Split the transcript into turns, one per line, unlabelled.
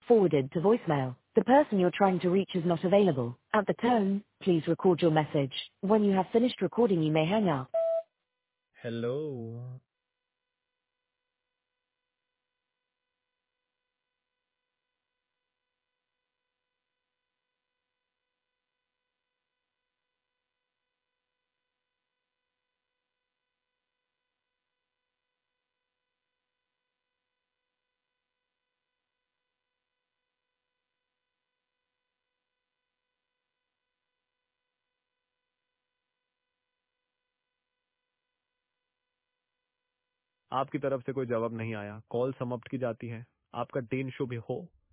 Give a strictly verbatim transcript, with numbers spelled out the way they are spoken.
forwarded to voicemail. The person you're trying to reach is not available. At the tone, please record your message. When you have finished recording, you may hang up.
Hello. आपकी तरफ से कोई जवाब नहीं आया, call समाप्त की जाती है। आपका दिन शुभ हो।